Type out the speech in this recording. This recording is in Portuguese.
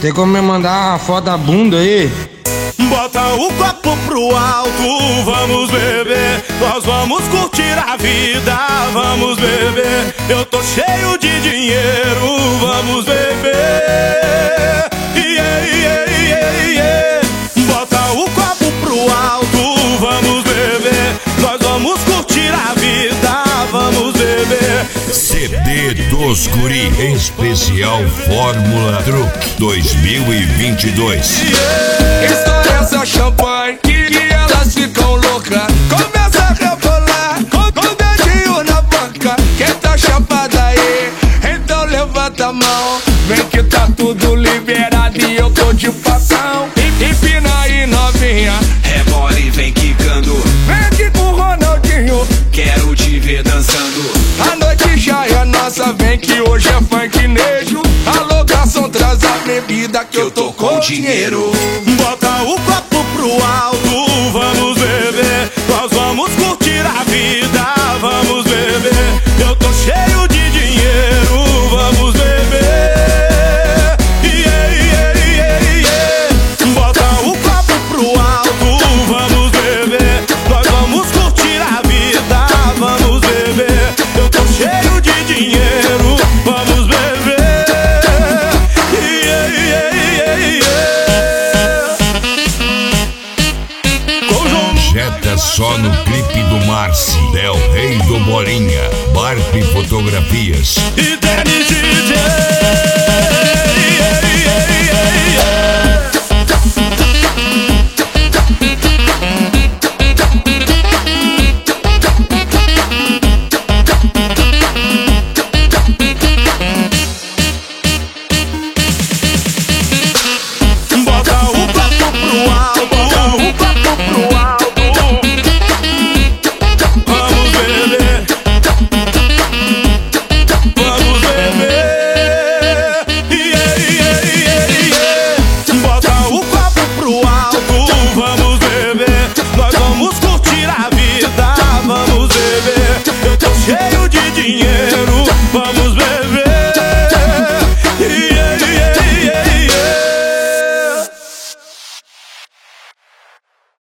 Tem como me mandar uma foto da bunda aí? Bota o copo pro alto, vamos beber. Nós vamos curtir a vida, vamos beber. Eu tô cheio de dinheiro, vamos beber. Yeah, yeah, yeah, yeah. Bota o copo pro alto, vamos beber. Nós vamos curtir a vida, vamos beber. CD dos Guri, em especial Fórmula Truck 2022. Estoura essa champanhe que elas ficam loucas. Começa a rebolar com o dedinho na boca. Quem tá chapada aí, então levanta a mão. Vem que tá tudo liberado e eu tô de facão. Empina aí, novinha, rebola e vem quicando. vem aqui com o Ronaldinho. Quero te ver dançando. A noite já é nossa, vem que hoje é funknejo. Alô, garçom, traz a bebida que eu tô com dinheiro. Bota o copo pro alto, vamos beber. Nós vamos curtir a vida, vamos beber. Eu tô cheio de dinheiro, vamos beber. Yeah, yeah, yeah, yeah. Bota o copo pro alto, vamos beber. Nós vamos curtir a vida, vamos beber. Eu tô cheio de dinheiro, vamos beber. Yeah, yeah, yeah, yeah. Jeta só no clipe do Marci, Del Rei do Bolinha, Barbie Fotografias. E Danny DJ.